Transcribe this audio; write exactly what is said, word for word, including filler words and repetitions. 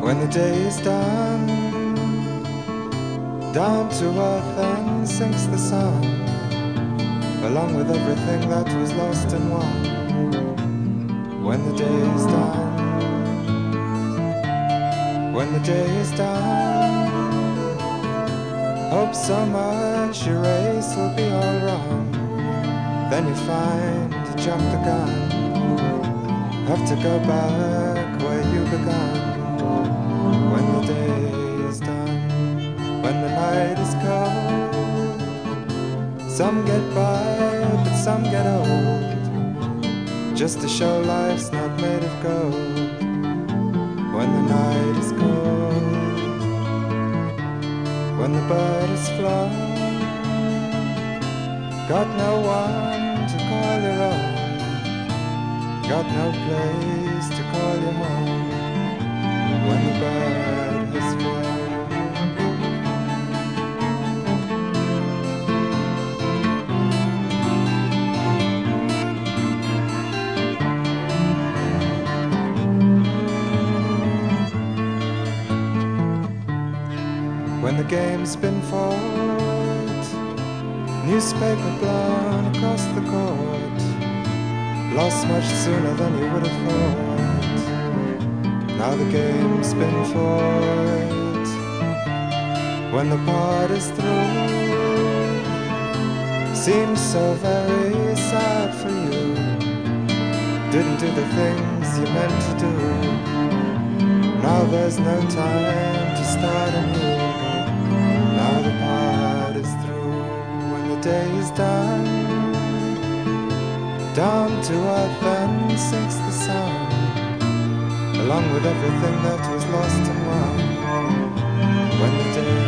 When the day is done, down to earth and sinks the sun, along with everything that was lost and won. When the day is done, when the day is done, hope so much your race will be all wrong. Then you find you jumped the gun, have to go back where you began. When the day is done, when the night is cold, some get by, but some get old, just to show life's not made of gold. When the night is cold, when the bird is flown, got no one to call your own, got no place to call your home. When the bird has flown, when the game's been fought, newspaper blown across the court, lost much sooner than you would have thought. Now the game's been fought. When the part is through, seems so very sad for you. Didn't do the things you meant to do. Now there's no time to start anew. Now the part is through. When the day is done, down to earth and sinks the sun, along with everything that was lost and won. When the day